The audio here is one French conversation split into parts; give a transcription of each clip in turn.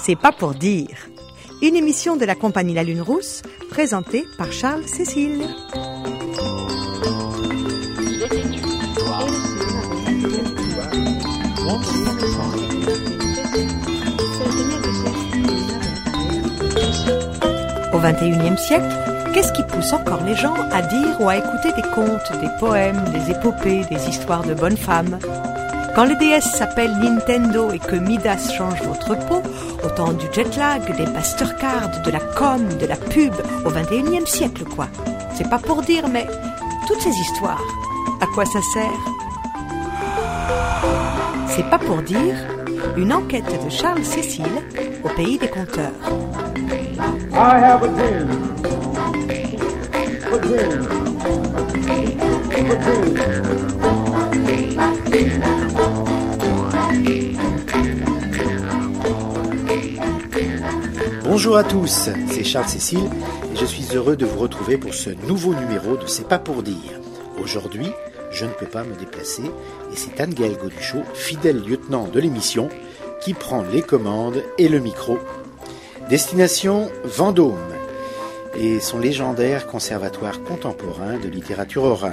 C'est pas pour dire. Une émission de la compagnie La Lune Rousse, présentée par Charles Cécile. Au XXIe siècle, qu'est-ce qui pousse encore les gens à dire ou à écouter des contes, des poèmes, des épopées, des histoires de bonnes femmes? Quand les DS s'appellent Nintendo et que Midas change votre peau, autant du jet lag, des Mastercard, de la com, de la pub, au XXIe siècle quoi. C'est pas pour dire, mais toutes ces histoires, à quoi ça sert? C'est pas pour dire, une enquête de Charles Cécile au pays des conteurs. I have a dream. A dream. A dream. Bonjour à tous, c'est Charles Cécile et je suis heureux de vous retrouver pour ce nouveau numéro de C'est pas pour dire. Aujourd'hui, je ne peux pas me déplacer et c'est Anne-Gaëlle Goduchot, fidèle lieutenant de l'émission, qui prend les commandes et le micro. Destination Vendôme et son légendaire conservatoire contemporain de littérature orale.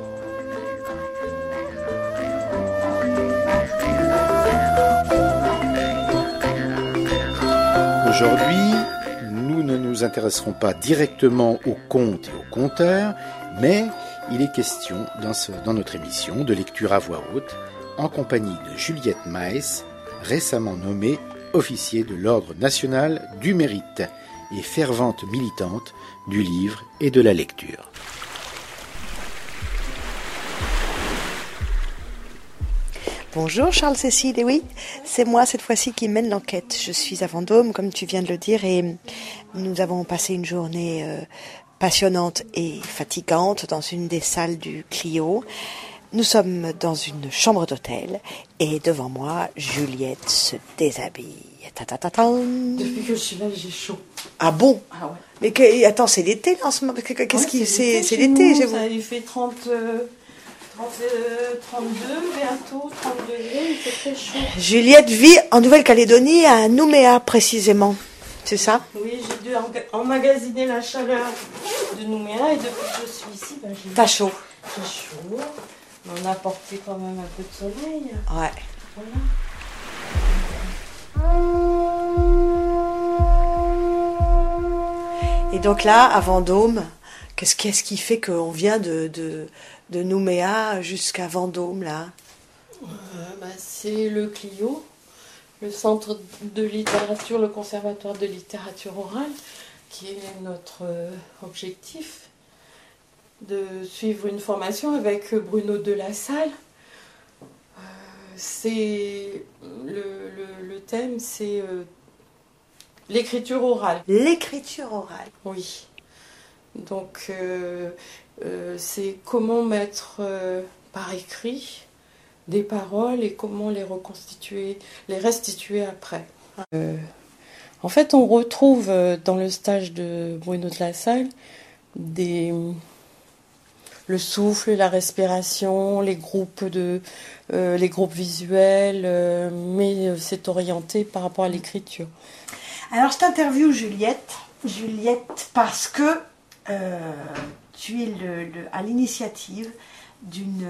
Aujourd'hui, nous ne nous intéresserons pas directement aux contes et aux conteurs, mais il est question dans notre émission de lecture à voix haute en compagnie de Juliette Maes, récemment nommée officier de l'Ordre national du mérite et fervente militante du livre et de la lecture. Bonjour Charles Cécile, et oui, c'est moi cette fois-ci qui mène l'enquête. Je suis à Vendôme, comme tu viens de le dire, et nous avons passé une journée passionnante et fatigante dans une des salles du Clio. Nous sommes dans une chambre d'hôtel et devant moi, Juliette se déshabille. Depuis que je suis là, j'ai chaud. Ah bon? Ah ouais. Mais attends, c'est l'été là en ce moment. Qu'est-ce qui c'est l'été? Il fait 30, 32, bientôt 30 degrés, il fait très chaud. Juliette vit en Nouvelle-Calédonie, à Nouméa précisément. C'est ça? Oui, j'ai dû emmagasiner la chaleur de Nouméa et depuis que je suis ici, T'as chaud? J'ai chaud. On a apporté quand même un peu de soleil. Ouais. Voilà. Et donc là, à Vendôme, qu'est-ce qui fait qu'on vient de Nouméa jusqu'à Vendôme, là? C'est le Clio, le centre de littérature, le conservatoire de littérature orale, qui est notre objectif, de suivre une formation avec Bruno Delassalle. C'est le thème, c'est l'écriture orale. L'écriture orale. Oui. Donc c'est comment mettre par écrit des paroles et comment les reconstituer, les restituer après. En fait, on retrouve dans le stage de Bruno Delassalle le souffle, la respiration, les groupes visuels, mais c'est orienté par rapport à l'écriture. Alors, je t'interviewe Juliette, parce que tu es à l'initiative d'une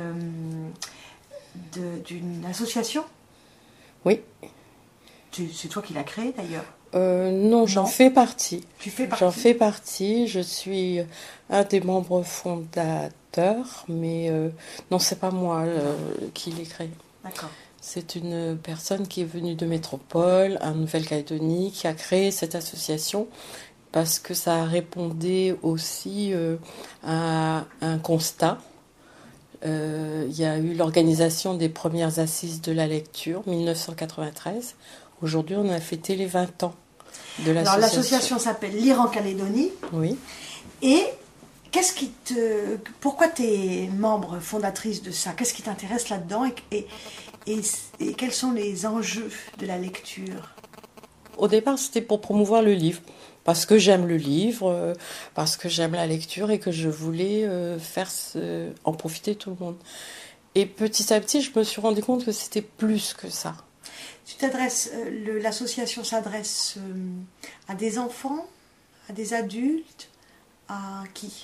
association. Oui. C'est toi qui l'as créée d'ailleurs. Non, j'en fais partie. Tu fais partie. J'en fais partie. Je suis un des membres fondateurs, mais non, c'est pas moi qui l'ai créée. D'accord. C'est une personne qui est venue de métropole, en Nouvelle-Calédonie, qui a créé cette association parce que ça répondait aussi à un constat. Il y a eu l'organisation des premières assises de la lecture, 1993. Aujourd'hui, on a fêté les 20 ans de l'association. Alors, l'association s'appelle Lire en Calédonie. Oui. Et pourquoi tu es membre fondatrice de ça? Qu'est-ce qui t'intéresse là-dedans et quels sont les enjeux de la lecture? Au départ, c'était pour promouvoir le livre. Parce que j'aime le livre, parce que j'aime la lecture et que je voulais en profiter tout le monde. Et petit à petit, je me suis rendu compte que c'était plus que ça. L'association s'adresse à des enfants, à des adultes, à qui?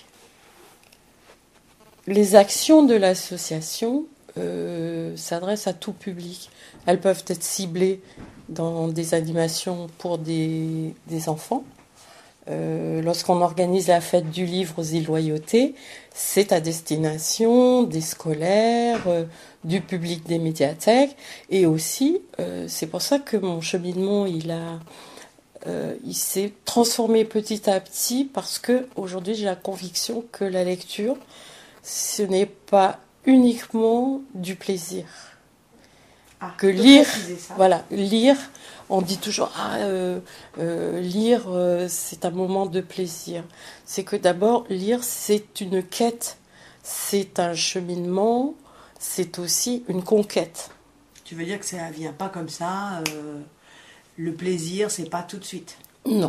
Les actions de l'association s'adressent à tout public. Elles peuvent être ciblées dans des animations pour des enfants. Lorsqu'on organise la fête du livre aux îles Loyauté, c'est à destination des scolaires, du public des médiathèques, et aussi, c'est pour ça que mon cheminement, il s'est transformé petit à petit, parce que aujourd'hui j'ai la conviction que la lecture, ce n'est pas uniquement du plaisir. Que lire, voilà, lire, on dit toujours lire c'est un moment de plaisir. C'est que d'abord lire c'est une quête, c'est un cheminement, c'est aussi une conquête. Tu veux dire que ça vient pas comme ça, le plaisir c'est pas tout de suite? Non,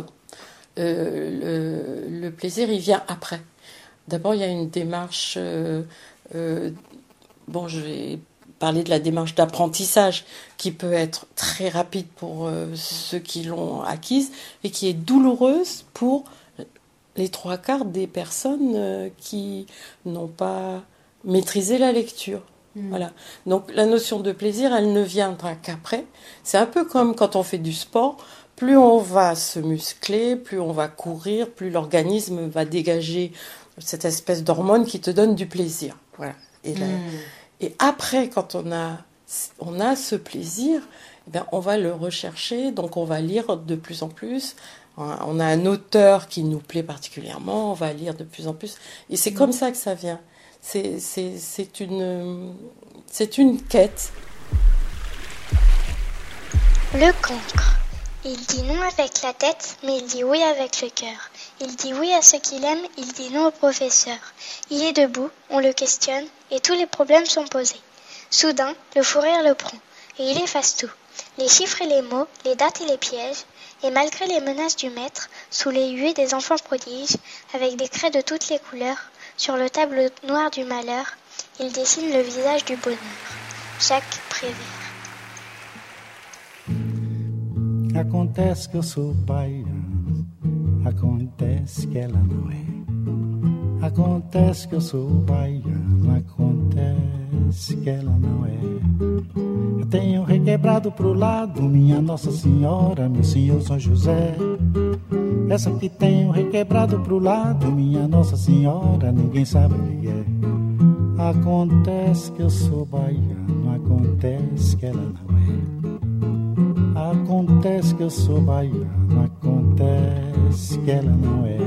le plaisir il vient après. D'abord il y a une démarche, je vais parler de la démarche d'apprentissage qui peut être très rapide pour ceux qui l'ont acquise et qui est douloureuse pour les 3/4 des personnes qui n'ont pas maîtrisé la lecture. Voilà. Donc la notion de plaisir, elle ne viendra qu'après. C'est un peu comme quand on fait du sport. Plus on va se muscler, plus on va courir, plus l'organisme va dégager cette espèce d'hormone qui te donne du plaisir. Voilà. Et après, quand on a ce plaisir, eh bien, on va le rechercher, donc on va lire de plus en plus. On a un auteur qui nous plaît particulièrement, on va lire de plus en plus. Et c'est comme ça que ça vient. C'est une quête. Le cancre. Il dit non avec la tête, mais il dit oui avec le cœur. Il dit oui à ceux qu'il aime, il dit non au professeur. Il est debout, on le questionne, et tous les problèmes sont posés. Soudain, le fou rire le prend, et il efface tout. Les chiffres et les mots, les dates et les pièges, et malgré les menaces du maître, sous les huées des enfants prodiges, avec des craies de toutes les couleurs, sur le tableau noir du malheur, il dessine le visage du bonheur. Jacques Prévert. Acontece que eu sou baiano, acontece que ela não é. Acontece que eu sou baiano, acontece que ela não é. Eu tenho requebrado pro lado, minha Nossa Senhora, meu Senhor São José. Essa que tenho requebrado pro lado, minha Nossa Senhora, ninguém sabe o que é. Acontece que eu sou baiano, acontece que ela não é. Acontece que eu sou baiano, acontece que ela não é.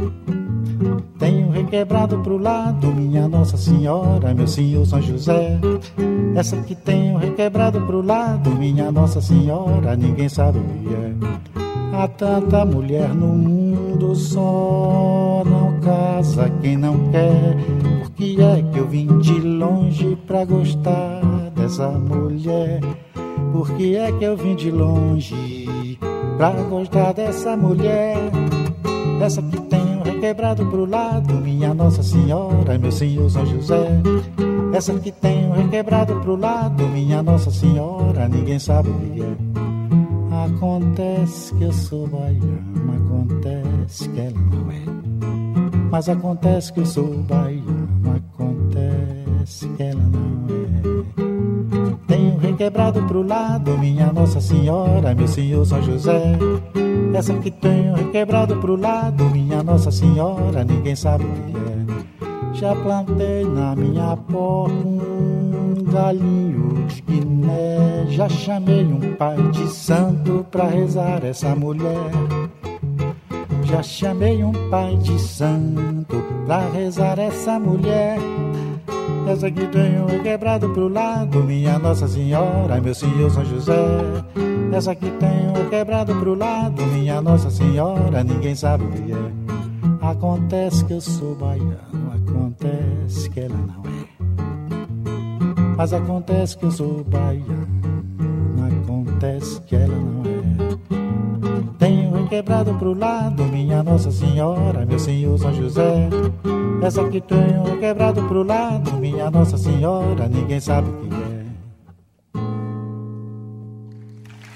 Tenho requebrado pro lado, minha Nossa Senhora, meu Senhor São José. Essa que tenho requebrado pro lado, minha Nossa Senhora, ninguém sabe o que é. Há tanta mulher no mundo, só não casa quem não quer. Por que é que eu vim de longe pra gostar dessa mulher? Por que é que eu vim de longe pra gostar dessa mulher? Essa que tenho requebrado pro lado, minha Nossa Senhora, meu Senhor São José. Essa que tenho requebrado pro lado, minha Nossa Senhora, ninguém sabe o que é. Acontece que eu sou baiano, acontece que ela não é. Mas acontece que eu sou baiano, acontece que ela não é. Tenho requebrado pro lado, minha Nossa Senhora, meu Senhor São José. Essa que tenho requebrado pro lado, minha Nossa Senhora, ninguém sabe o que é. Já plantei na minha porta um galinho de Guiné. Já chamei um pai de santo pra rezar essa mulher. Já chamei um pai de santo pra rezar essa mulher. Essa que tenho requebrado pro lado, minha Nossa Senhora, meu Senhor São José. Essa que tenho requebrado pro lado, minha Nossa Senhora, ninguém sabe o que é. Acontece que eu sou baiano, acontece que ela não é. Mas acontece que eu sou baiano, acontece que ela não é. Tenho requebrado pro lado, minha Nossa Senhora, meu Senhor São José. Essa que tenho requebrado pro lado, minha Nossa Senhora, ninguém sabe o que é.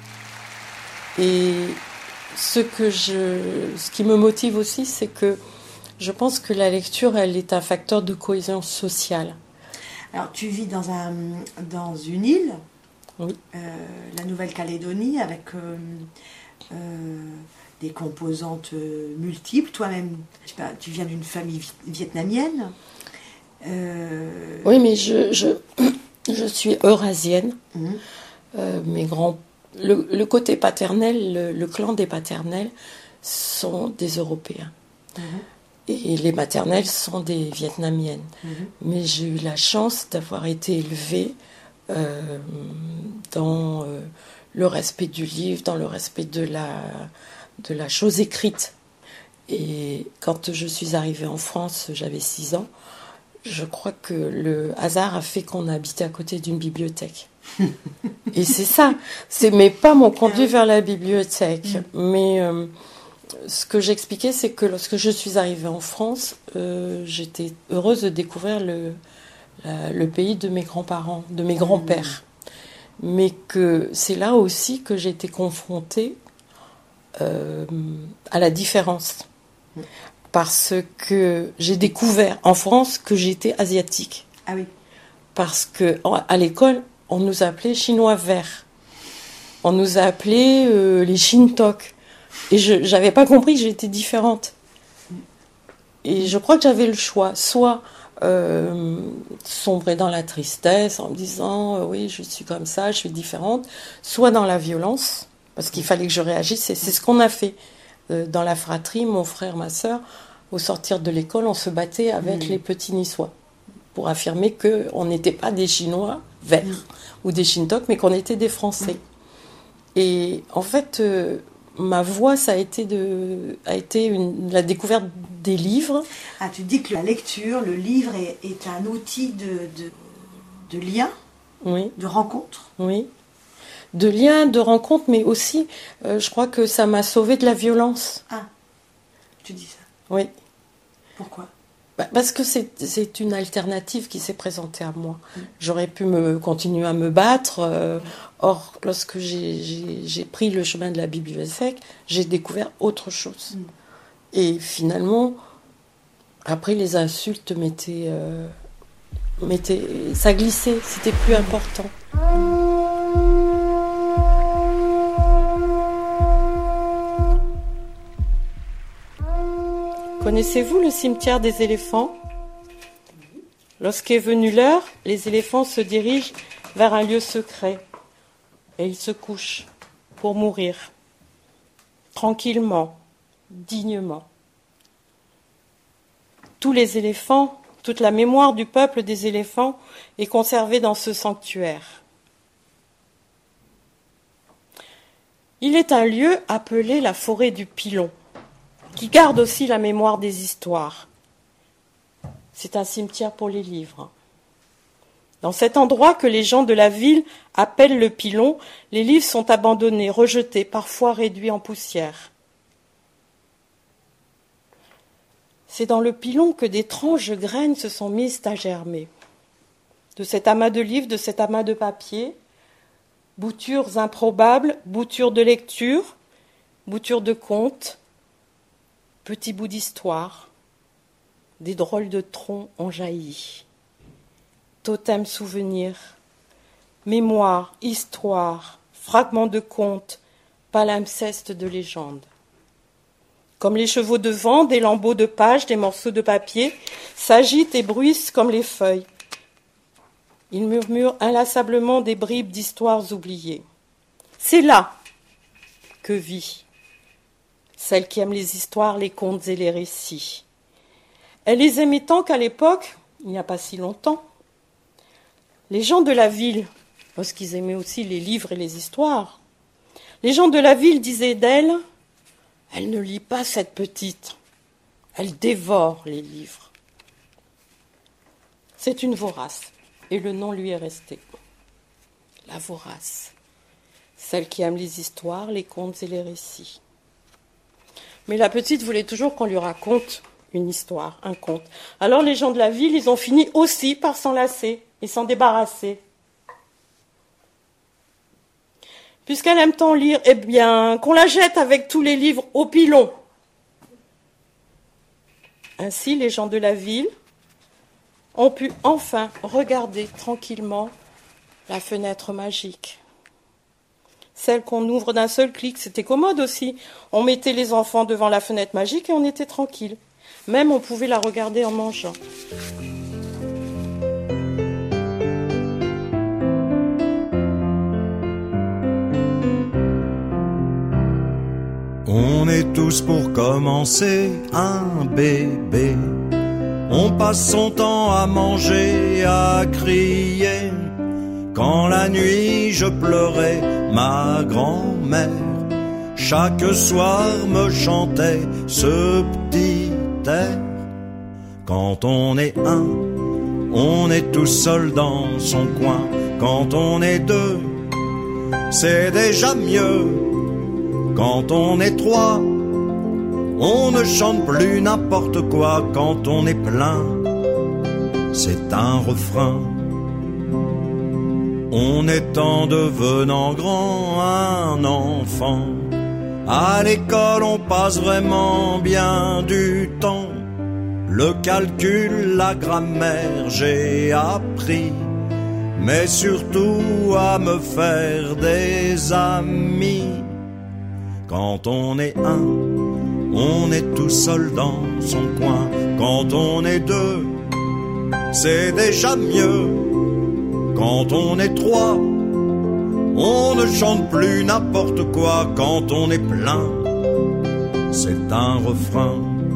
Et ce qui me motive aussi, c'est que je pense que la lecture, elle est un facteur de cohésion sociale. Alors, tu vis dans une île, Oui. la Nouvelle-Calédonie, avec des composantes multiples. Toi-même, je sais pas, tu viens d'une famille vietnamienne. Oui, mais je suis eurasienne. Le côté paternel, le clan des paternels sont des Européens. Et les maternelles sont des Vietnamiennes. Mais j'ai eu la chance d'avoir été élevée dans le respect du livre, dans le respect de la chose écrite. Et quand je suis arrivée en France, j'avais 6 ans, je crois que le hasard a fait qu'on a habité à côté d'une bibliothèque. Et c'est ça. Mes pas m'ont conduit vers la bibliothèque. Mais ce que j'expliquais, c'est que lorsque je suis arrivée en France, j'étais heureuse de découvrir le pays de mes grands-parents, de mes grands-pères. Mais que c'est là aussi que j'ai été confrontée à la différence. Parce que j'ai découvert en France que j'étais asiatique. Ah oui. Parce qu'à l'école, on nous appelait chinois verts. On nous appelait les Shintok. Et je n'avais pas compris que j'étais différente. Et je crois que j'avais le choix. Soit sombrer dans la tristesse en me disant oui, je suis comme ça, je suis différente. Soit dans la violence, parce qu'il fallait que je réagisse. Et c'est ce qu'on a fait. Dans la fratrie, mon frère, ma sœur, au sortir de l'école, on se battait avec les petits Niçois pour affirmer qu'on n'était pas des Chinois verts ou des Shintok, mais qu'on était des Français. Et en fait, ma voie, ça a été la découverte des livres. Ah, tu dis que la lecture, le livre est un outil de lien, Oui. de rencontre. Oui. De lien, de rencontre, mais aussi, je crois que ça m'a sauvée de la violence. Ah, tu dis ça. Oui. Pourquoi ? Parce que c'est une alternative qui s'est présentée à moi. J'aurais pu continuer à me battre. Or, lorsque j'ai pris le chemin de la bibliothèque, j'ai découvert autre chose. Et finalement, après, les insultes ça glissait, c'était plus important. Connaissez-vous le cimetière des éléphants ? Lorsqu'est venue l'heure, les éléphants se dirigent vers un lieu secret et ils se couchent pour mourir, tranquillement, dignement. Tous les éléphants, toute la mémoire du peuple des éléphants est conservée dans ce sanctuaire. Il est un lieu appelé la forêt du Pilon, qui garde aussi la mémoire des histoires. C'est un cimetière pour les livres. Dans cet endroit que les gens de la ville appellent le Pilon, les livres sont abandonnés, rejetés, parfois réduits en poussière. C'est dans le Pilon que d'étranges graines se sont mises à germer. De cet amas de livres, de cet amas de papier, boutures improbables, boutures de lecture, boutures de contes, petits bouts d'histoire, des drôles de troncs ont jailli. Totems souvenirs, mémoire, histoire, fragments de contes, palimpsestes de légendes. Comme les chevaux de vent, des lambeaux de pages, des morceaux de papier s'agitent et bruissent comme les feuilles. Ils murmurent inlassablement des bribes d'histoires oubliées. C'est là que vit celle qui aime les histoires, les contes et les récits. Elle les aimait tant qu'à l'époque, il n'y a pas si longtemps, les gens de la ville, parce qu'ils aimaient aussi les livres et les histoires, les gens de la ville disaient d'elle, elle ne lit pas cette petite, elle dévore les livres. C'est une vorace, et le nom lui est resté. La vorace, celle qui aime les histoires, les contes et les récits. Mais la petite voulait toujours qu'on lui raconte une histoire, un conte. Alors les gens de la ville, ils ont fini aussi par s'en lasser et s'en débarrasser. puisqu'elle aime tant lire, eh bien, qu'on la jette avec tous les livres au pilon. Ainsi, les gens de la ville ont pu enfin regarder tranquillement la fenêtre magique. Celle qu'on ouvre d'un seul clic, c'était commode aussi. On mettait les enfants devant la fenêtre magique et on était tranquille. Même on pouvait la regarder en mangeant. On est tous pour commencer un bébé. On passe son temps à manger, à crier. Quand la nuit je pleurais, ma grand-mère chaque soir me chantait ce petit air. Quand on est un, on est tout seul dans son coin. Quand on est deux, c'est déjà mieux. Quand on est trois, on ne chante plus n'importe quoi. Quand on est plein, c'est un refrain. On est en devenant grand un enfant. À l'école on passe vraiment bien du temps. Le calcul, la grammaire j'ai appris, mais surtout à me faire des amis. Quand on est un, on est tout seul dans son coin. Quand on est deux, c'est déjà mieux. Quand on est trois, on ne chante plus n'importe quoi. Quand on est plein, c'est un refrain.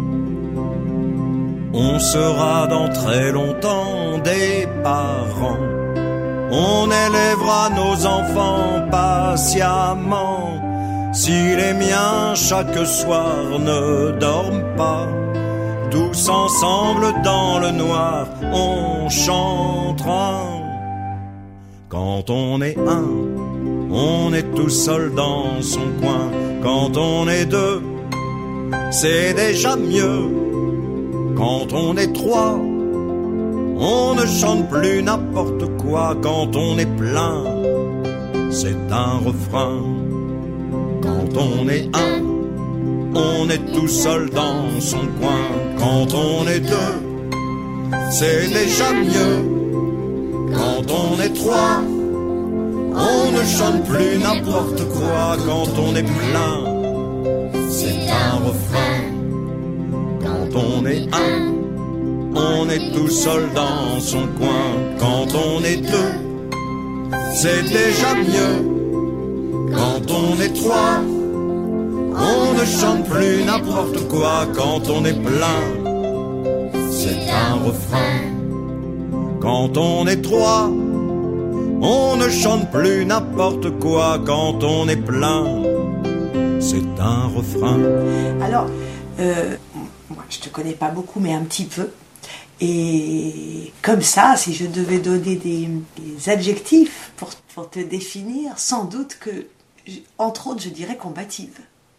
On sera dans très longtemps des parents. On élèvera nos enfants patiemment. Si les miens chaque soir ne dorment pas, tous ensemble dans le noir on chantera. Quand on est un, on est tout seul dans son coin. Quand on est deux, c'est déjà mieux. Quand on est trois, on ne chante plus n'importe quoi. Quand on est plein, c'est un refrain. Quand on est un, on est tout seul dans son coin. Quand on est deux, c'est déjà mieux. Quand on est trois, on ne chante plus n'importe quoi. Quand on est plein, c'est un refrain. Quand on est un, on est tout seul dans son coin. Quand on est deux, c'est déjà mieux. Quand on est trois, on ne chante plus n'importe quoi. Quand on est plein, c'est un refrain. Quand on est trois, on ne chante plus n'importe quoi. Quand on est plein, c'est un refrain. Alors, moi je te connais pas beaucoup, mais un petit peu. Et comme ça, si je devais donner des adjectifs pour te définir, sans doute que, entre autres, je dirais combative.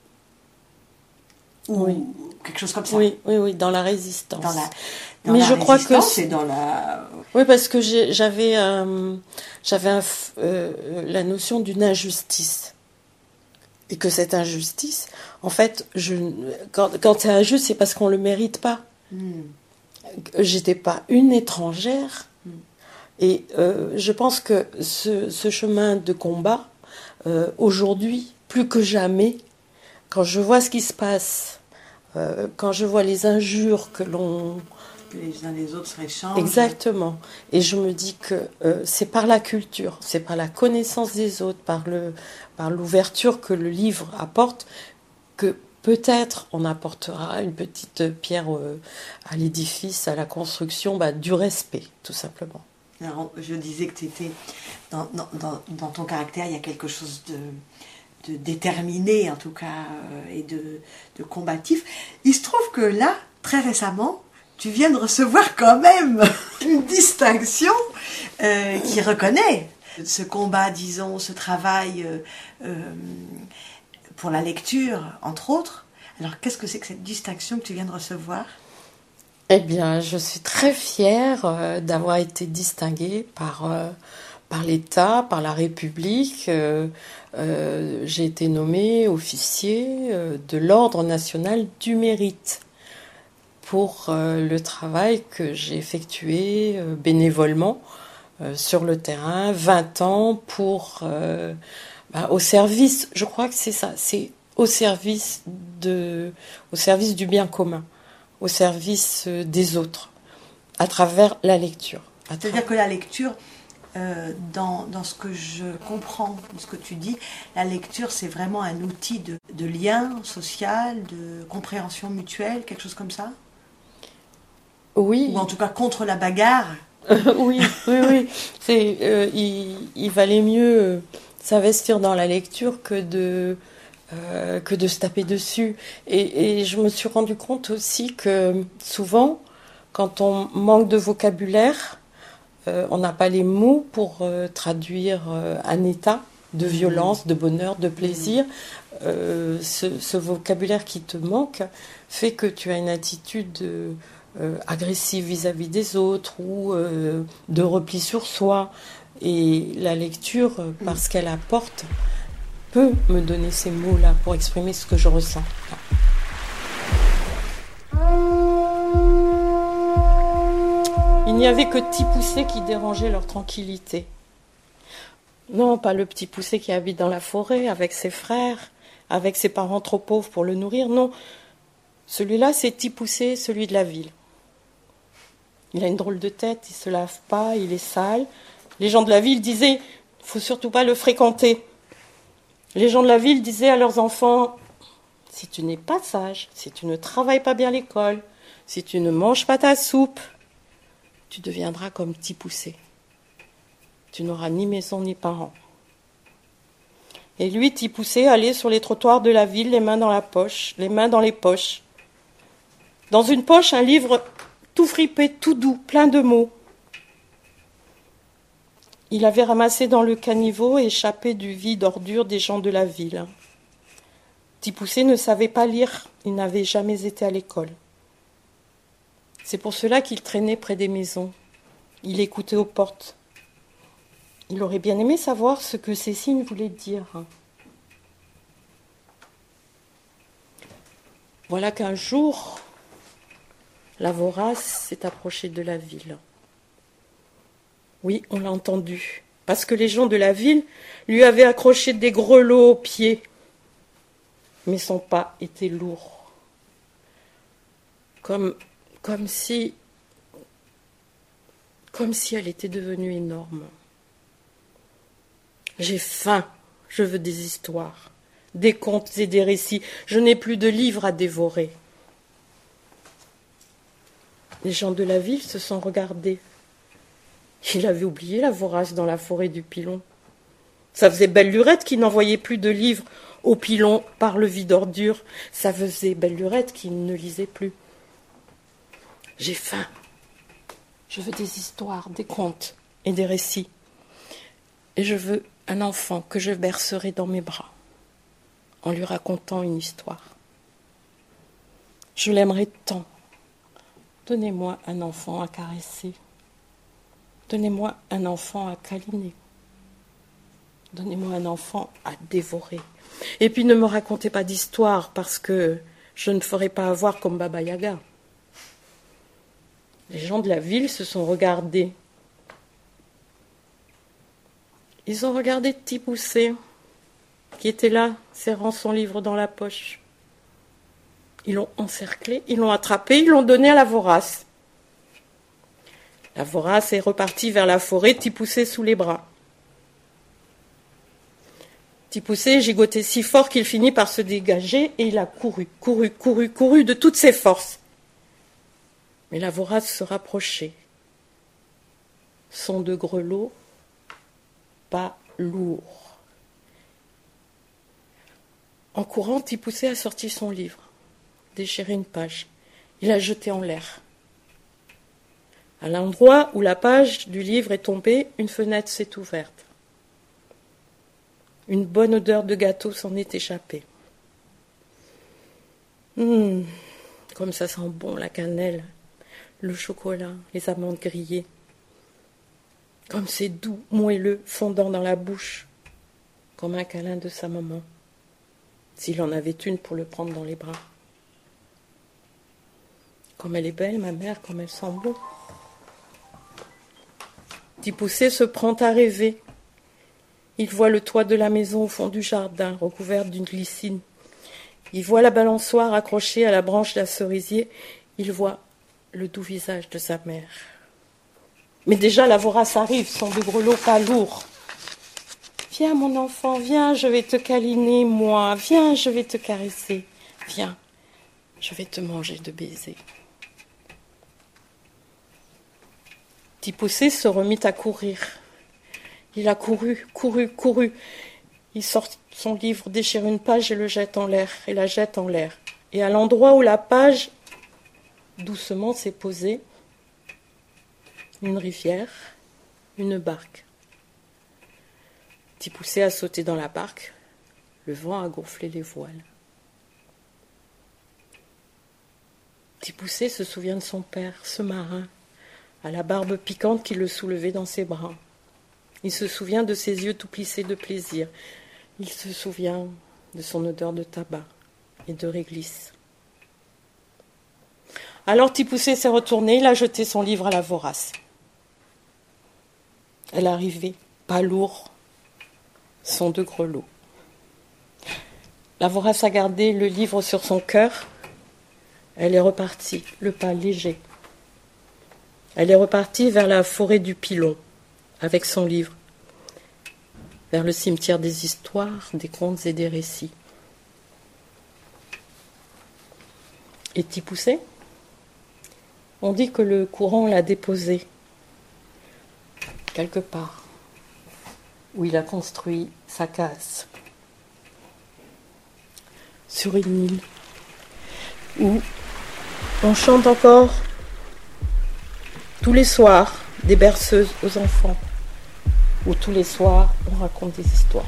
Ou Oui. quelque chose comme ça. Oui, dans la résistance. Dans Mais la je crois que résistance et dans la... Oui, parce que j'avais la notion d'une injustice. Et que cette injustice, en fait, quand c'est injuste, c'est parce qu'on ne le mérite pas. J'étais pas une étrangère. Et je pense que ce chemin de combat, aujourd'hui, plus que jamais, quand je vois ce qui se passe, quand je vois les injures que les uns les autres se réchangent. Exactement. Et je me dis que c'est par la culture, c'est par la connaissance des autres, par l'ouverture que le livre apporte, que peut-être on apportera une petite pierre à l'édifice, à la construction du respect, tout simplement. Alors, je disais que tu étais dans ton caractère, il y a quelque chose de déterminé, en tout cas, et de combatif. Il se trouve que là, très récemment, tu viens de recevoir quand même une distinction qui reconnaît ce combat, disons, ce travail pour la lecture, entre autres. Alors, qu'est-ce que c'est que cette distinction que tu viens de recevoir ? Eh bien, je suis très fière d'avoir été distinguée par par l'État, par la République. J'ai été nommée officier de l'Ordre national du mérite pour le travail que j'ai effectué bénévolement sur le terrain, 20 ans au service, je crois que c'est ça, c'est au service du bien commun, au service des autres, à travers la lecture. C'est-à-dire que la lecture, dans ce que je comprends, de ce que tu dis, la lecture, c'est vraiment un outil de lien social, de compréhension mutuelle, quelque chose comme ça ? Oui. Ou en tout cas contre la bagarre. Oui. Il valait mieux s'investir dans la lecture que de se taper dessus. Et je me suis rendu compte aussi que souvent, quand on manque de vocabulaire, on n'a pas les mots pour traduire un état de violence, de bonheur, de plaisir. Ce vocabulaire qui te manque fait que tu as une attitude agressive vis-à-vis des autres ou de repli sur soi. Et la lecture, parce qu'elle apporte, peut me donner ces mots-là pour exprimer ce que je ressens. Il n'y avait que Petit Poucet qui dérangeait leur tranquillité. Non, pas le Petit Poucet qui habite dans la forêt avec ses frères, avec ses parents trop pauvres pour le nourrir. Non, celui-là, c'est Petit Poucet, celui de la ville. Il a une drôle de tête, il se lave pas, il est sale. Les gens de la ville disaient, faut surtout pas le fréquenter. Les gens de la ville disaient à leurs enfants, si tu n'es pas sage, si tu ne travailles pas bien à l'école, si tu ne manges pas ta soupe, tu deviendras comme Petit Poucet. Tu n'auras ni maison ni parents. Et lui, Petit Poucet, allait sur les trottoirs de la ville, les mains dans la poche, les mains dans les poches. Dans une poche, un livre tout fripé, tout doux, plein de mots. Il avait ramassé dans le caniveau et échappé du vide ordure des gens de la ville. Petit Poucet ne savait pas lire, il n'avait jamais été à l'école. C'est pour cela qu'il traînait près des maisons. Il écoutait aux portes. Il aurait bien aimé savoir ce que ces signes voulaient dire. Voilà qu'un jour, la vorace s'est approchée de la ville. Oui, on l'a entendu, parce que les gens de la ville lui avaient accroché des grelots aux pieds. Mais son pas était lourd. Comme si elle était devenue énorme. J'ai faim, je veux des histoires, des contes et des récits. Je n'ai plus de livres à dévorer. Les gens de la ville se sont regardés. Il avait oublié la vorace dans la forêt du Pilon. Ça faisait belle lurette qu'il n'envoyait plus de livres au Pilon par le vide ordure. Ça faisait belle lurette qu'il ne lisait plus. J'ai faim. Je veux des histoires, des contes et des récits. Et je veux un enfant que je bercerai dans mes bras en lui racontant une histoire. Je l'aimerais tant. Donnez-moi un enfant à caresser. Donnez-moi un enfant à câliner. Donnez-moi un enfant à dévorer. Et puis ne me racontez pas d'histoire parce que je ne ferai pas avoir comme Baba Yaga. Les gens de la ville se sont regardés. Ils ont regardé Petit Poucet, qui était là, serrant son livre dans la poche. Ils l'ont encerclé, ils l'ont attrapé, ils l'ont donné à la vorace. La vorace est repartie vers la forêt, Petit Poucet sous les bras. Petit Poucet gigotait si fort qu'il finit par se dégager et il a couru de toutes ses forces. Mais la vorace se rapprochait. Son de grelot, pas lourd. En courant, Petit Poucet a sorti son livre, déchiré une page. Il l'a jeté en l'air. À l'endroit où la page du livre est tombée, une fenêtre s'est ouverte. Une bonne odeur de gâteau s'en est échappée. Comme ça sent bon la cannelle, le chocolat, les amandes grillées. Comme c'est doux, moelleux, fondant dans la bouche, comme un câlin de sa maman, s'il en avait une pour le prendre dans les bras. Comme elle est belle, ma mère, comme elle sent bon. Petit Poucet se prend à rêver. Il voit le toit de la maison au fond du jardin, recouvert d'une glycine. Il voit la balançoire accrochée à la branche d'un cerisier. Il voit le doux visage de sa mère. Mais déjà la vorace arrive, son deux grelots pas lourds. Viens mon enfant, viens, je vais te câliner, moi. Viens, je vais te caresser. Viens, je vais te manger de baisers. Petit Poucet se remit à courir. Il a couru. Il sort son livre, déchire une page et le jette en l'air, et la jette en l'air. Et à l'endroit où la page doucement s'est posée, une rivière, une barque. Petit Poucet a sauté dans la barque, le vent a gonflé les voiles. Petit Poucet se souvient de son père, ce marin, à la barbe piquante qui le soulevait dans ses bras. Il se souvient de ses yeux tout plissés de plaisir. Il se souvient de son odeur de tabac et de réglisse. Alors Petit Poucet s'est retourné, il a jeté son livre à la vorace. Elle arrivait, pas lourd, son deux grelots. La vorace a gardé le livre sur son cœur. Elle est repartie, le pas léger. Elle est repartie vers la forêt du Pilon, avec son livre, vers le cimetière des histoires, des contes et des récits. Et Petit Poucet, on dit que le courant l'a déposé quelque part, où il a construit sa case, sur une île, où on chante encore tous les soirs des berceuses aux enfants, où tous les soirs on raconte des histoires.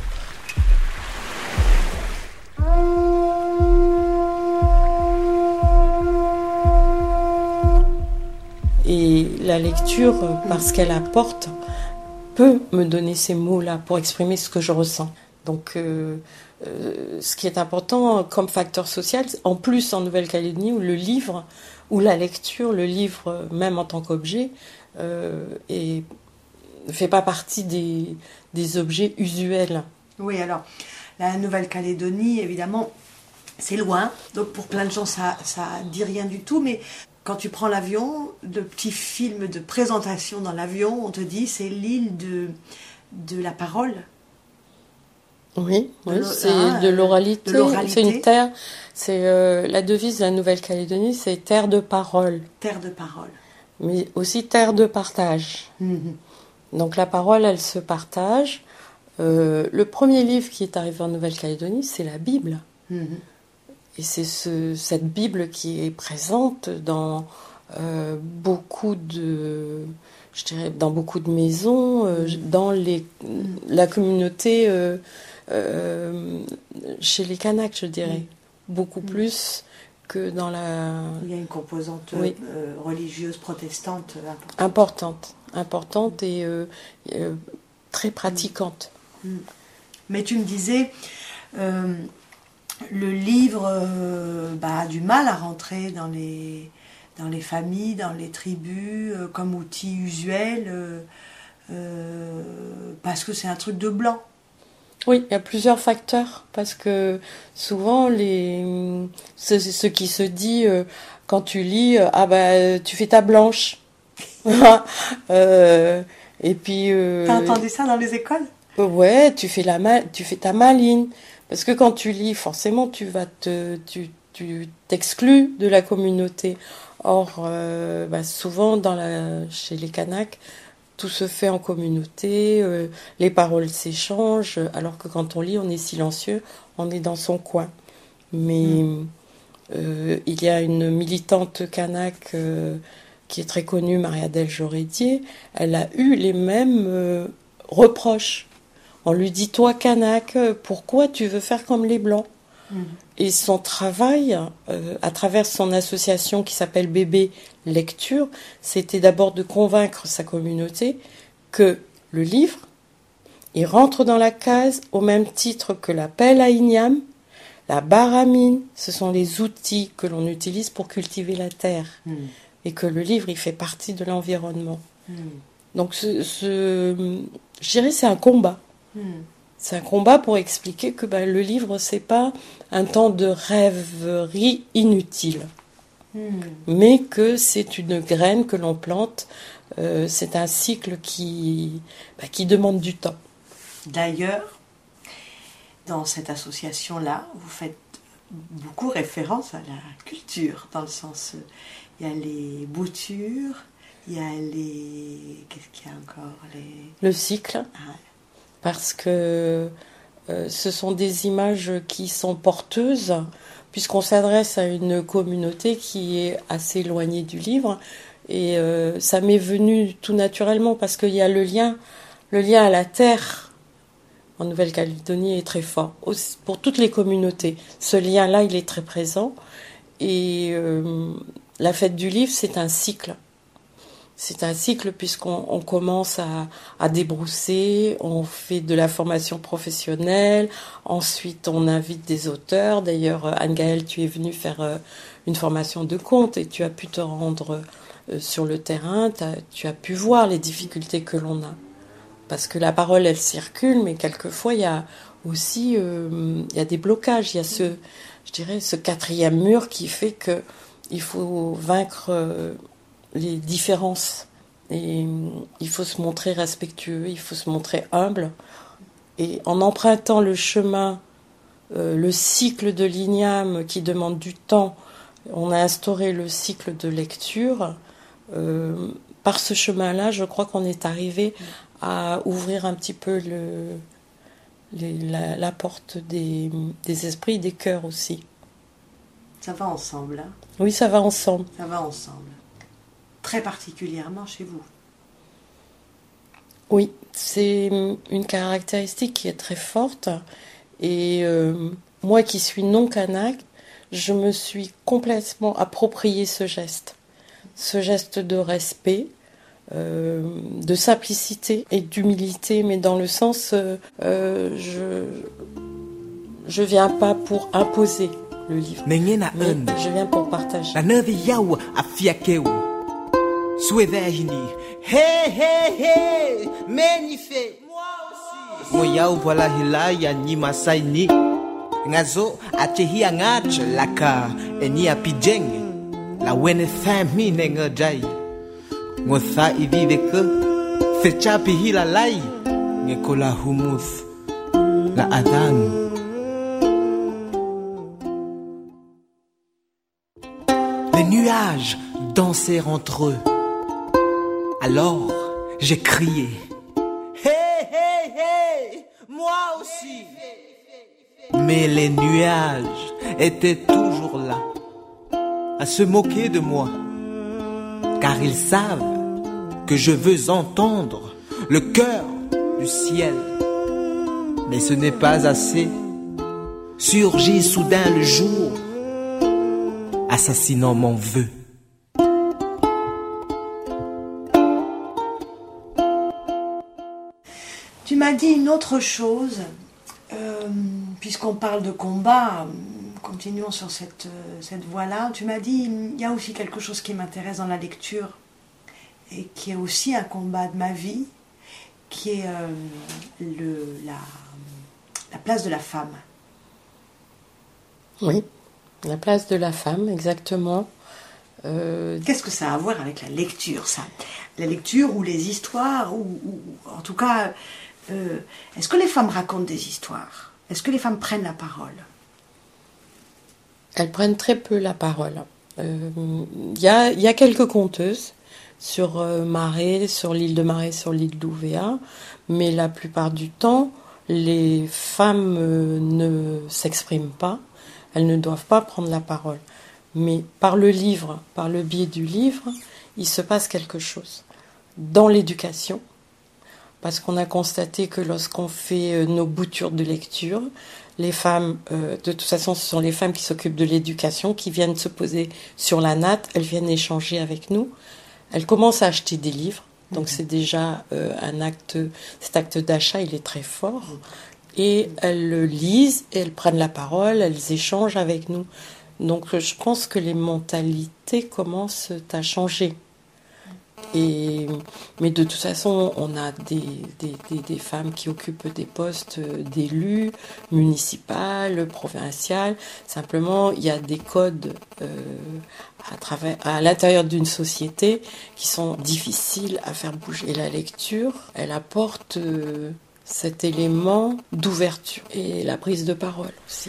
Et la lecture, parce qu'elle apporte, peut me donner ces mots-là pour exprimer ce que je ressens. Donc, ce qui est important comme facteur social, en plus en Nouvelle-Calédonie, où le livre, ou la lecture, le livre même en tant qu'objet, ne fait pas partie des objets usuels. Oui, alors, la Nouvelle-Calédonie, évidemment, c'est loin, donc pour plein de gens, ça dit rien du tout, mais quand tu prends l'avion, de petits films de présentation dans l'avion, on te dit c'est l'île de la parole. Oui, c'est de l'oralité. C'est une terre. C'est la devise de la Nouvelle-Calédonie, c'est terre de parole. Terre de parole. Mais aussi terre de partage. Donc la parole, elle se partage. Le premier livre qui est arrivé en Nouvelle-Calédonie, c'est la Bible. Et c'est cette Bible qui est présente dans beaucoup de maisons, dans la communauté. Chez les Kanaks, je dirais, beaucoup plus que dans la... Il y a une composante religieuse protestante importante et très pratiquante. Mais tu me disais, le livre a du mal à rentrer dans les familles, dans les tribus, comme outil usuel, parce que c'est un truc de blanc. Oui, il y a plusieurs facteurs, parce que souvent, ce qui se dit quand tu lis, tu fais ta blanche. Et puis... T'as entendu ça dans les écoles ? Ouais, tu fais ta maline. Parce que quand tu lis, forcément, tu t'exclus de la communauté. Or, souvent, chez les Kanaks, tout se fait en communauté, les paroles s'échangent, alors que quand on lit, on est silencieux, on est dans son coin. Mais il y a une militante kanak qui est très connue, Maria-Adèle Jorédier, elle a eu les mêmes reproches. On lui dit, toi kanak, pourquoi tu veux faire comme les Blancs ? Et son travail, à travers son association qui s'appelle Bébé Lecture, c'était d'abord de convaincre sa communauté que le livre, il rentre dans la case au même titre que la pelle à igname, la barre à mine, ce sont les outils que l'on utilise pour cultiver la terre. Et que le livre, il fait partie de l'environnement. Donc, je dirais c'est un combat. C'est un combat pour expliquer que le livre, c'est pas un temps de rêverie inutile, mais que c'est une graine que l'on plante. C'est un cycle qui demande du temps. D'ailleurs, dans cette association-là, vous faites beaucoup référence à la culture, dans le sens, il y a les boutures, il y a les... Qu'est-ce qu'il y a encore Le cycle, parce que ce sont des images qui sont porteuses, puisqu'on s'adresse à une communauté qui est assez éloignée du livre, et ça m'est venu tout naturellement, parce qu'il y a le lien à la terre, en Nouvelle-Calédonie est très fort, aussi, pour toutes les communautés. Ce lien-là, il est très présent. Et la fête du livre, c'est un cycle. C'est un cycle puisqu'on commence à débrousser, on fait de la formation professionnelle, ensuite on invite des auteurs. D'ailleurs, Anne-Gaëlle, tu es venue faire une formation de conte et tu as pu te rendre sur le terrain, tu as pu voir les difficultés que l'on a. Parce que la parole, elle circule, mais quelquefois, il y a aussi il y a des blocages. Il y a ce quatrième mur qui fait qu'il faut vaincre les différences. Et il faut se montrer respectueux, il faut se montrer humble. Et en empruntant le chemin, le cycle de l'igname qui demande du temps, on a instauré le cycle de lecture. Par ce chemin-là, je crois qu'on est arrivé à ouvrir un petit peu la porte des esprits et des cœurs aussi. Ça va ensemble, hein ? Oui, ça va ensemble. Ça va ensemble. Très particulièrement chez vous. Oui, c'est une caractéristique qui est très forte. Et moi qui suis non kanak, je me suis complètement approprié ce geste de respect, de simplicité et d'humilité, mais dans le sens je viens pas pour imposer le livre, mais je viens pour partager. Ngotha ivive ke fechapi hila lai ngekola humuth la adhan. Les nuages dansèrent entre eux. Alors j'ai crié: hey, hey, hey, moi aussi. Mais les nuages étaient toujours là, à se moquer de moi, car ils savent que je veux entendre le cœur du ciel. Mais ce n'est pas assez. Surgit soudain le jour, assassinant mon vœu. Tu m'as dit une autre chose, puisqu'on parle de combat, continuons sur cette voie-là. Tu m'as dit, il y a aussi quelque chose qui m'intéresse dans la lecture, et qui est aussi un combat de ma vie, qui est la place de la femme. Oui, la place de la femme, exactement. Qu'est-ce que ça a à voir avec la lecture, ça ? La lecture ou les histoires, ou en tout cas, est-ce que les femmes racontent des histoires ? Est-ce que les femmes prennent la parole ? Elles prennent très peu la parole. Il y a quelques conteuses sur Marais, sur l'île de Marais, sur l'île d'Ouvéa, mais la plupart du temps, les femmes ne s'expriment pas, elles ne doivent pas prendre la parole. Mais par le livre, par le biais du livre, il se passe quelque chose. Dans l'éducation, parce qu'on a constaté que lorsqu'on fait nos boutures de lecture, les femmes, de toute façon, ce sont les femmes qui s'occupent de l'éducation, qui viennent se poser sur la natte, elles viennent échanger avec nous. Elles commencent à acheter des livres, Donc c'est déjà cet acte d'achat, il est très fort. Et elles le lisent, et elles prennent la parole, elles échangent avec nous. Donc je pense que les mentalités commencent à changer. Mais de toute façon, on a des femmes qui occupent des postes d'élus, municipales, provinciales. Simplement, il y a des codes à l'intérieur d'une société qui sont difficiles à faire bouger. Et la lecture, elle apporte cet élément d'ouverture et la prise de parole aussi.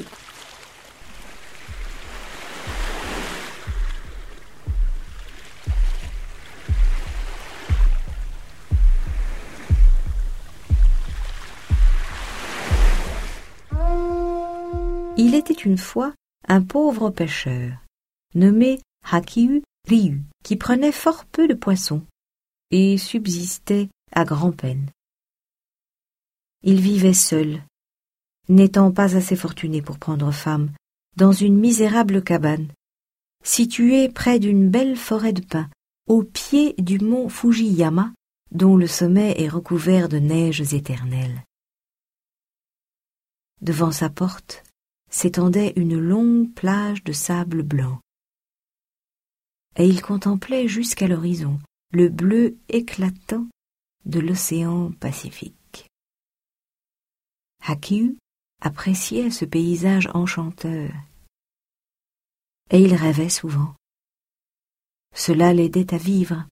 Il était une fois un pauvre pêcheur, nommé Hakiu Ryu, qui prenait fort peu de poissons et subsistait à grand-peine. Il vivait seul, n'étant pas assez fortuné pour prendre femme, dans une misérable cabane, située près d'une belle forêt de pins, au pied du mont Fujiyama, dont le sommet est recouvert de neiges éternelles. Devant sa porte s'étendait une longue plage de sable blanc, et il contemplait jusqu'à l'horizon le bleu éclatant de l'océan Pacifique. Hakiu appréciait ce paysage enchanteur, et il rêvait souvent. Cela l'aidait à vivre.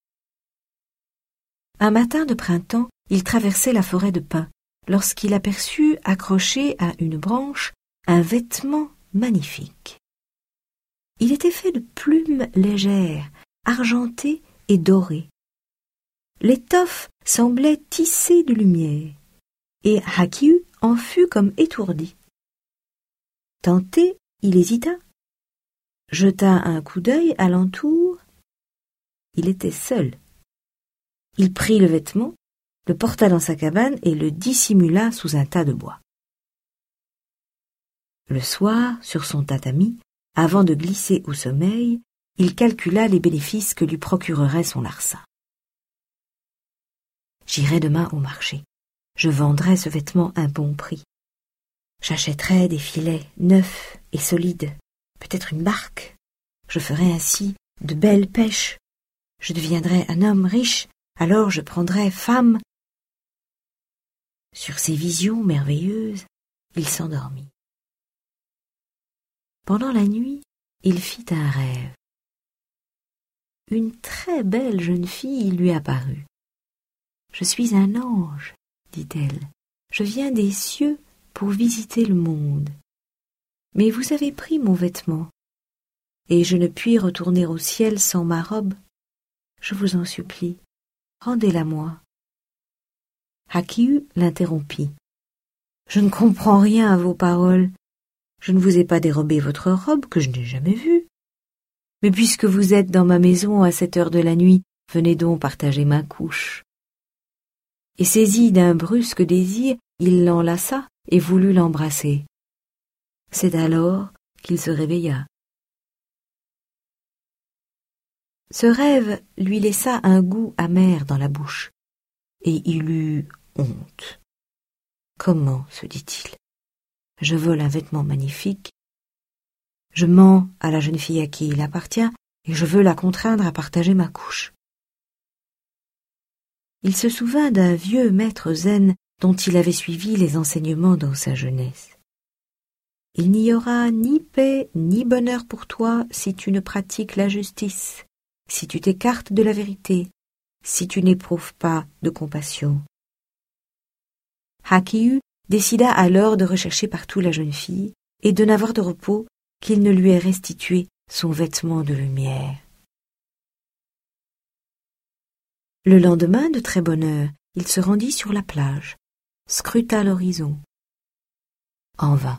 Un matin de printemps, il traversait la forêt de pins, lorsqu'il aperçut accroché à une branche un vêtement magnifique. Il était fait de plumes légères, argentées et dorées. L'étoffe semblait tissée de lumière, et Hakiu en fut comme étourdi. Tenté, il hésita, jeta un coup d'œil alentour. Il était seul. Il prit le vêtement, le porta dans sa cabane et le dissimula sous un tas de bois. Le soir, sur son tatami, avant de glisser au sommeil, il calcula les bénéfices que lui procurerait son larcin. J'irai demain au marché. Je vendrai ce vêtement à un bon prix. J'achèterai des filets neufs et solides, peut-être une barque. Je ferai ainsi de belles pêches. Je deviendrai un homme riche, alors je prendrai femme. Sur ces visions merveilleuses, il s'endormit. Pendant la nuit, il fit un rêve. Une très belle jeune fille lui apparut. « Je suis un ange, dit-elle. Je viens des cieux pour visiter le monde. Mais vous avez pris mon vêtement, et je ne puis retourner au ciel sans ma robe. Je vous en supplie, rendez-la-moi. » Hakiu l'interrompit. « Je ne comprends rien à vos paroles. Je ne vous ai pas dérobé votre robe que je n'ai jamais vue. Mais puisque vous êtes dans ma maison à cette heure de la nuit, venez donc partager ma couche. » Et saisi d'un brusque désir, il l'enlaça et voulut l'embrasser. C'est alors qu'il se réveilla. Ce rêve lui laissa un goût amer dans la bouche, et il eut honte. Comment, se dit-il, je vole un vêtement magnifique, je mens à la jeune fille à qui il appartient, et je veux la contraindre à partager ma couche. Il se souvint d'un vieux maître zen dont il avait suivi les enseignements dans sa jeunesse. Il n'y aura ni paix ni bonheur pour toi si tu ne pratiques la justice, si tu t'écartes de la vérité, si tu n'éprouves pas de compassion. Hakiu décida alors de rechercher partout la jeune fille et de n'avoir de repos qu'il ne lui ait restitué son vêtement de lumière. Le lendemain, de très bonne heure, il se rendit sur la plage, scruta l'horizon. En vain.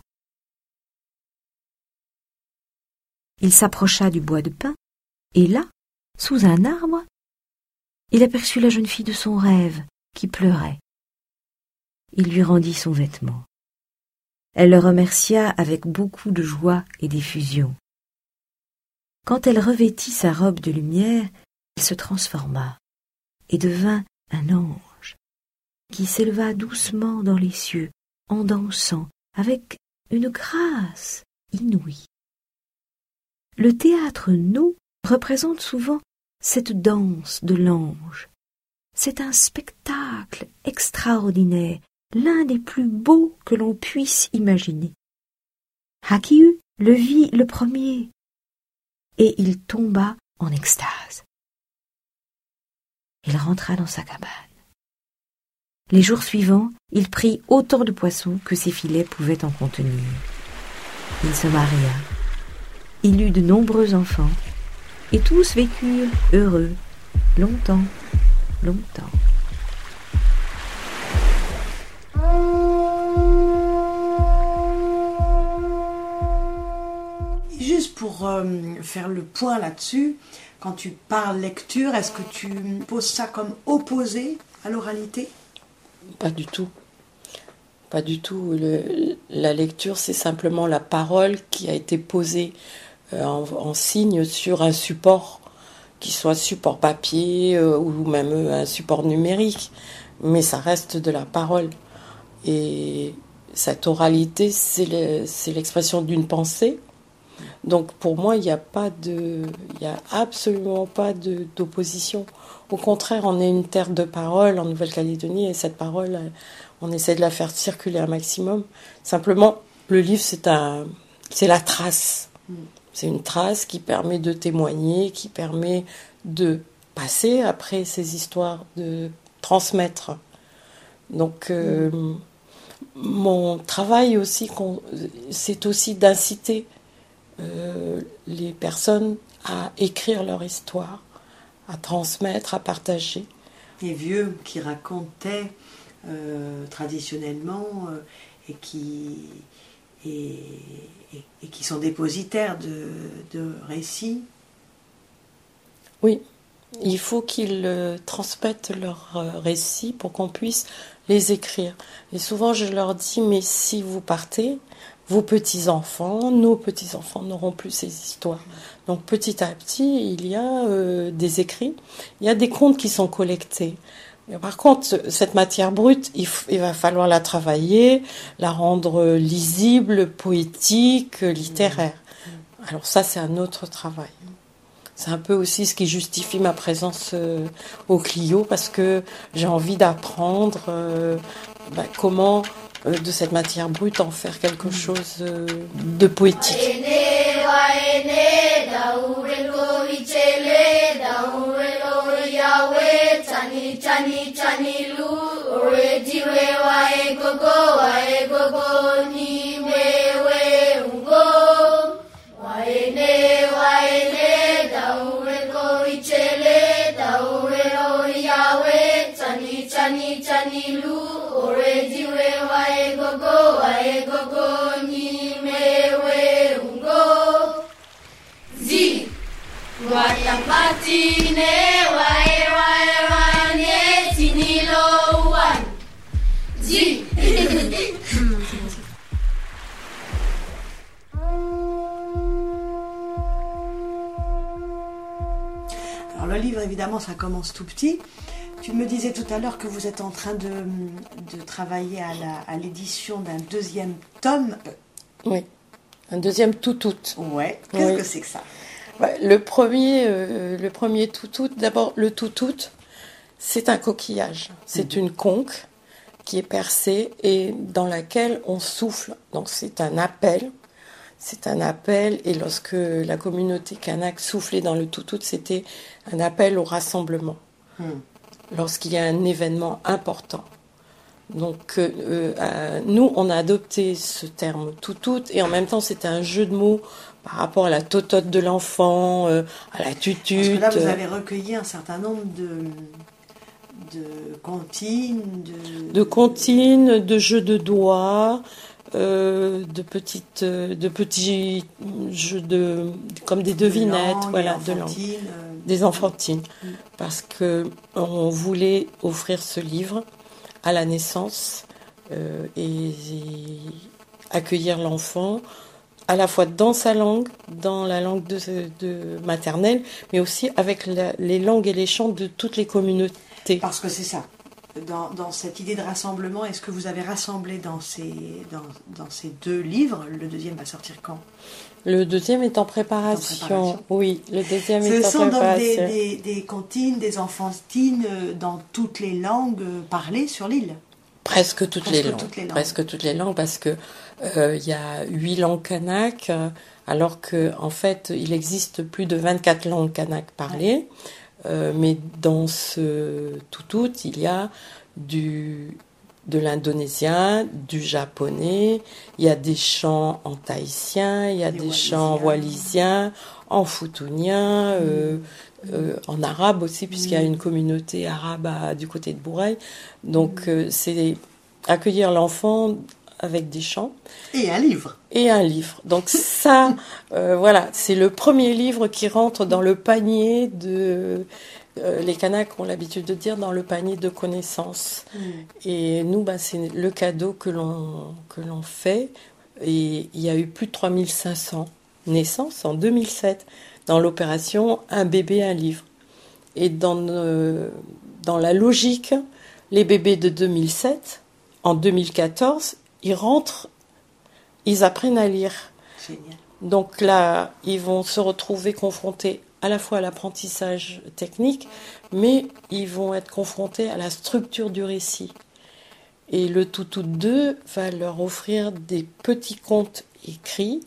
Il s'approcha du bois de pin, et là, sous un arbre, il aperçut la jeune fille de son rêve, qui pleurait. Il lui rendit son vêtement. Elle le remercia avec beaucoup de joie et d'effusion. Quand elle revêtit sa robe de lumière, il se transforma. et devint un ange qui s'éleva doucement dans les cieux en dansant avec une grâce inouïe. Le théâtre No représente souvent cette danse de l'ange. C'est un spectacle extraordinaire, l'un des plus beaux que l'on puisse imaginer. Hakiu le vit le premier, et il tomba en extase. Il rentra dans sa cabane. Les jours suivants, il prit autant de poissons que ses filets pouvaient en contenir. Il se maria. Il eut de nombreux enfants, et tous vécurent heureux, longtemps, longtemps. Juste pour faire le point là-dessus, quand tu parles lecture, est-ce que tu poses ça comme opposé à l'oralité ? Pas du tout. Pas du tout. La lecture, c'est simplement la parole qui a été posée en signe sur un support, qui soit support papier ou même un support numérique. Mais ça reste de la parole. Et cette oralité, c'est l'expression d'une pensée. Donc pour moi, il n'y a absolument pas d'opposition. Au contraire, on est une terre de parole en Nouvelle-Calédonie et cette parole, on essaie de la faire circuler un maximum. Simplement, le livre, c'est la trace. C'est une trace qui permet de témoigner, qui permet de passer après ces histoires, de transmettre. Donc mon travail aussi, c'est aussi d'inciter les personnes à écrire leur histoire, à transmettre, à partager. Les vieux qui racontaient traditionnellement et qui sont dépositaires de récits. Oui, il faut qu'ils transmettent leurs récits pour qu'on puisse les écrire. Et souvent je leur dis, mais si vous partez, vos petits-enfants, nos petits-enfants n'auront plus ces histoires. Donc petit à petit, il y a des écrits, il y a des contes qui sont collectés. Mais par contre, cette matière brute, il va falloir la travailler, la rendre lisible, poétique, littéraire. Alors ça, c'est un autre travail. C'est un peu aussi ce qui justifie ma présence au Clio, parce que j'ai envie d'apprendre comment... de cette matière brute, en faire quelque chose de poétique. Alors le livre, évidemment, ça commence tout petit. Tu me disais tout à l'heure que vous êtes en train de travailler à l'édition d'un deuxième tome. Oui, un deuxième tout. Ouais, qu'est-ce que c'est que ça ? Le premier tout, d'abord le tout, c'est un coquillage. C'est une conque qui est percée et dans laquelle on souffle. Donc c'est un appel. Et lorsque la communauté kanak soufflait dans le tout, c'était un appel au rassemblement. Lorsqu'il y a un événement important. Donc nous, on a adopté ce terme tout, et en même temps, c'était un jeu de mots par rapport à la totote de l'enfant, à la tutute. Parce que là, vous avez recueilli un certain nombre de comptines, de jeux de doigts, de petits jeux comme des devinettes, de langue, des enfantines, parce que on voulait offrir ce livre à la naissance et accueillir l'enfant à la fois dans sa langue, dans la langue de maternelle, mais aussi avec les langues et les chants de toutes les communautés. liberté. Parce que c'est ça. Dans cette idée de rassemblement, est-ce que vous avez rassemblé dans ces 2 livres? Le deuxième va sortir quand? Le deuxième est en préparation. Oui, le deuxième est en préparation. Ce sont donc des comptines, des enfantines dans toutes les langues parlées sur l'île. Presque toutes les langues, parce que il y a 8 langues kanak, alors que en fait il existe plus de 24 langues kanak parlées. Mais dans ce tout, il y a de l'indonésien, du japonais, il y a des chants en tahitien, il y a des chants en wallisien, en foutounien, en arabe aussi, puisqu'il y a une communauté arabe du côté de Bourail. Donc c'est accueillir l'enfant avec des chants. Et un livre. Donc ça, voilà, c'est le premier livre qui rentre dans le panier de... les Kanaks ont l'habitude de dire dans le panier de connaissances. Et nous, c'est le cadeau que l'on fait. Et il y a eu plus de 3500 naissances en 2007 dans l'opération Un bébé, un livre. Et dans la logique, les bébés de 2007, en 2014, ils apprennent à lire. Génial. Donc là, ils vont se retrouver confrontés à la fois à l'apprentissage technique, mais ils vont être confrontés à la structure du récit. Et le tout 2 va leur offrir des petits contes écrits.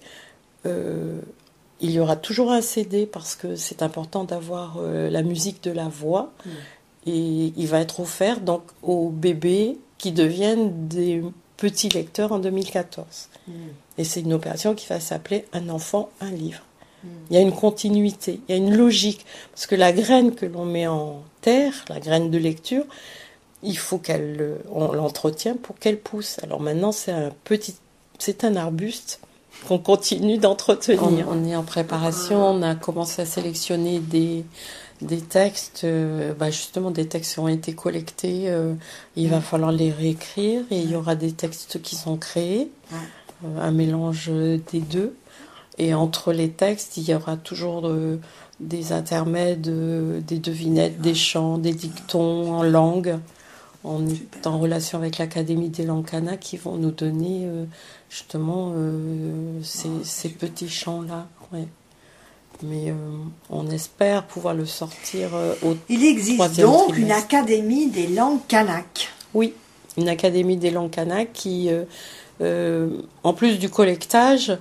Il y aura toujours un CD parce que c'est important d'avoir la musique de la voix. Et il va être offert donc aux bébés qui deviennent des petits lecteurs en 2014. Et c'est une opération qui va s'appeler Un enfant, un livre. Il y a une continuité, il y a une logique. Parce que la graine que l'on met en terre, la graine de lecture, il faut on l'entretient pour qu'elle pousse. Alors maintenant, c'est un arbuste qu'on continue d'entretenir. On est en préparation, on a commencé à sélectionner des textes, justement des textes qui ont été collectés, il va falloir les réécrire et il y aura des textes qui sont créés, un mélange des deux. Et entre les textes, il y aura toujours des intermèdes, des devinettes, des chants, des dictons en langue. On est en relation avec l'Académie des langues kanak qui vont nous donner justement ces petits chants-là. Ouais. Mais on espère pouvoir le sortir au Il existe donc une Académie des langues kanak. Oui, une Académie des langues kanak qui, en plus du collectage,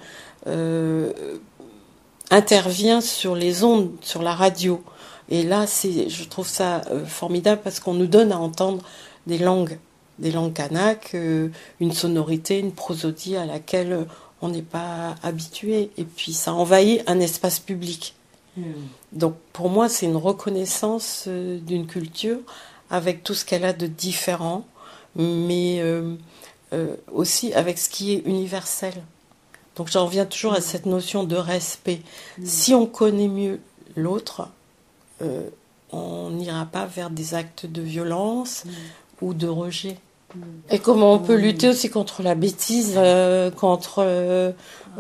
intervient sur les ondes, sur la radio. Et là, je trouve ça formidable parce qu'on nous donne à entendre des langues kanak, une sonorité, une prosodie à laquelle on n'est pas habitué. Et puis ça envahit un espace public. Donc pour moi, c'est une reconnaissance d'une culture avec tout ce qu'elle a de différent, mais aussi avec ce qui est universel. Donc j'en reviens toujours à cette notion de respect. Si on connaît mieux l'autre, on n'ira pas vers des actes de violence ou de rejet. Et comment on peut lutter aussi contre la bêtise, contre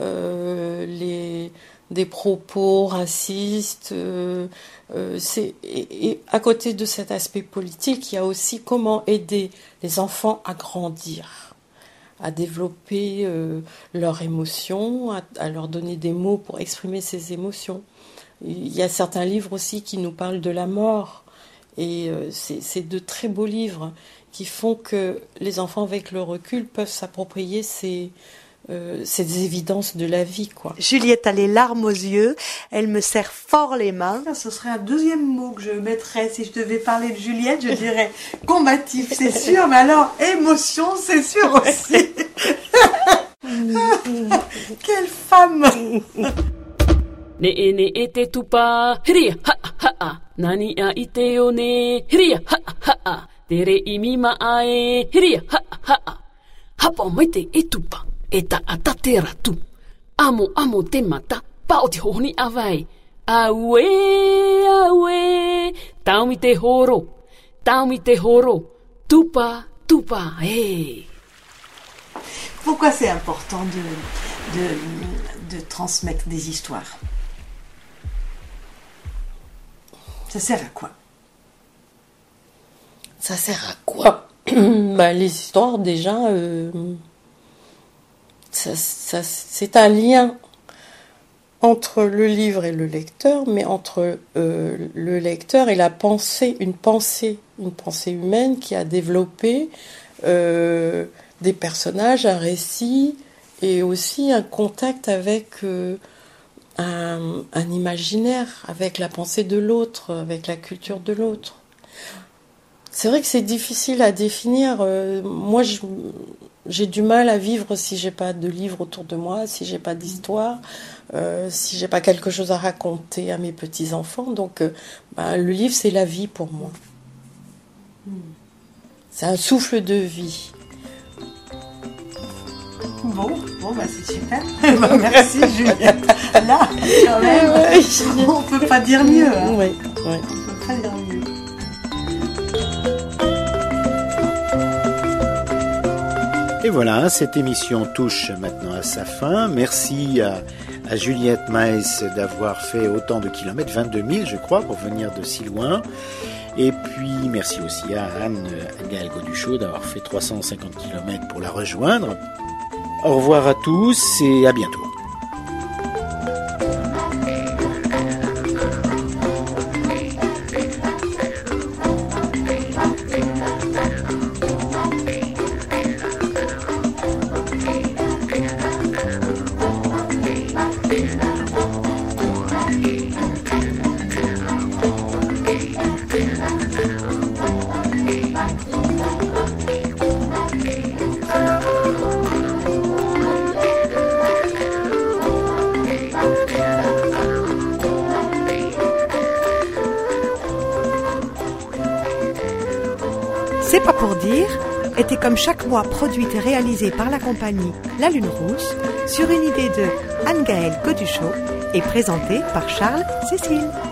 des propos racistes. Et à côté de cet aspect politique, il y a aussi comment aider les enfants à grandir, à développer leurs émotions, à leur donner des mots pour exprimer ces émotions. Il y a certains livres aussi qui nous parlent de la mort. Et c'est de très beaux livres qui font que les enfants, avec le recul, peuvent s'approprier ces évidences de la vie, quoi. Juliette a les larmes aux yeux, elle me serre fort les mains. Ce serait un deuxième mot que je mettrais si je devais parler de Juliette, je dirais combatif, c'est sûr, mais alors émotion, c'est sûr aussi. Quelle femme. Ne ne ete tupa hiria ha ha nani a iteo ne hiria ha tere imima ae hiria ha hapa maite etupa eta atatera tu amo te mata pa o te honi avai awe taumi te horo tupa hey. Pourquoi c'est important de transmettre des histoires? Ça sert à quoi? Ça sert à quoi? Les histoires, déjà, c'est un lien entre le livre et le lecteur, mais entre le lecteur et la pensée, une pensée humaine qui a développé des personnages, un récit, et aussi un contact avec un imaginaire, avec la pensée de l'autre, avec la culture de l'autre. C'est vrai que c'est difficile à définir. Moi, j'ai du mal à vivre si j'ai pas de livre autour de moi, si j'ai pas d'histoire, si j'ai pas quelque chose à raconter à mes petits-enfants. Donc, le livre, c'est la vie pour moi. C'est un souffle de vie. Bon, c'est super. Merci Juliette. Là, quand même, on peut pas dire mieux. Hein. Oui. On peut pas dire mieux. Et voilà, cette émission touche maintenant à sa fin. Merci à Juliette Maes d'avoir fait autant de kilomètres, 22 000 je crois, pour venir de si loin. Et puis merci aussi à Anne-Gaëlle Goduchot d'avoir fait 350 km pour la rejoindre. Au revoir à tous et à bientôt. C'est pas pour dire était comme chaque mois produite et réalisée par la compagnie La Lune Rousse sur une idée de Anne-Gaëlle Goduchot et présentée par Charles Cécile.